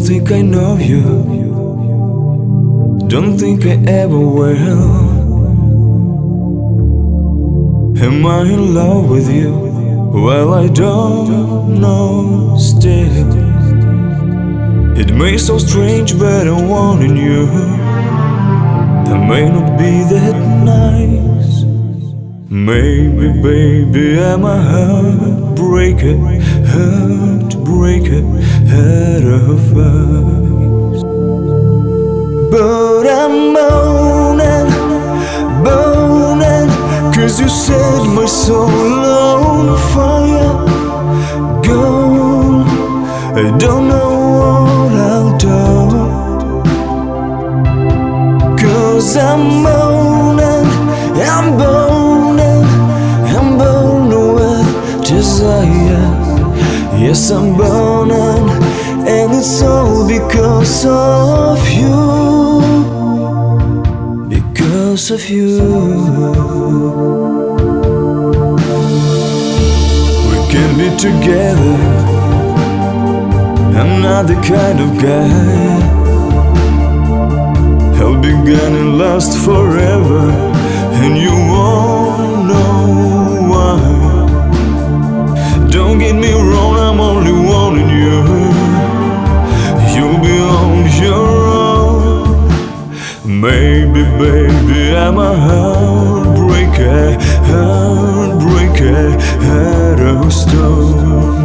think I know you, don't think I ever will. Am I in love with you? Well, I don't know still. It may sound strange, but I'm wanting you. That may not be that nice. Maybe, baby, I'm a heartbreaker, heartbreaker, head of ice. But I'm moaning, moaning, 'cause you set my soul on fire. Girl, I don't know what I'll do, 'cause I'm moaning, I'm burning, I'm burning with desire. Yes, I'm burning, and it's all because of you, because of you. We can be together, I'm not the kind of guy I'll be gonna last forever, and you won't know why. Don't get me wrong, I'm only wanting you. You'll be on your own. Maybe, baby, I'm a heartbreaker, heartbreaker, heart of stone.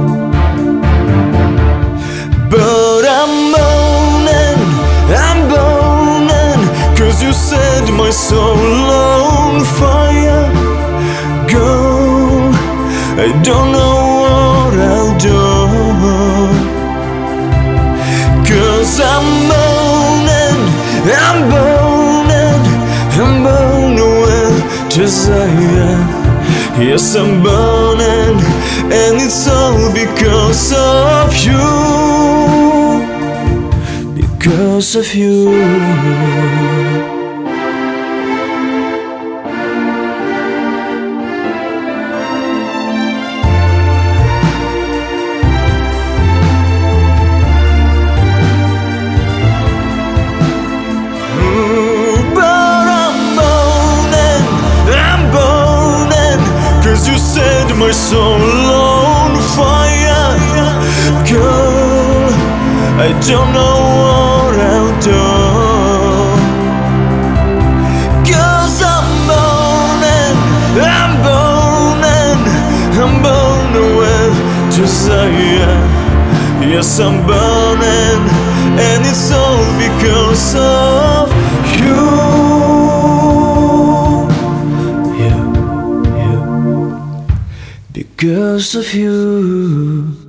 But I'm moaning, I'm burning, 'cause you set my soul on fire. Girl, I don't know what I'll do, 'cause I'm moaning, I'm burning, I'm burning with desire. Yes, I'm burning, and it's all because of you, because of you. You set my soul on fire. Girl, I don't know what I'll do, 'cause I'm burning, I'm burning, I'm burning with desire. Yes, I'm burning, and it's all because of you, because of you.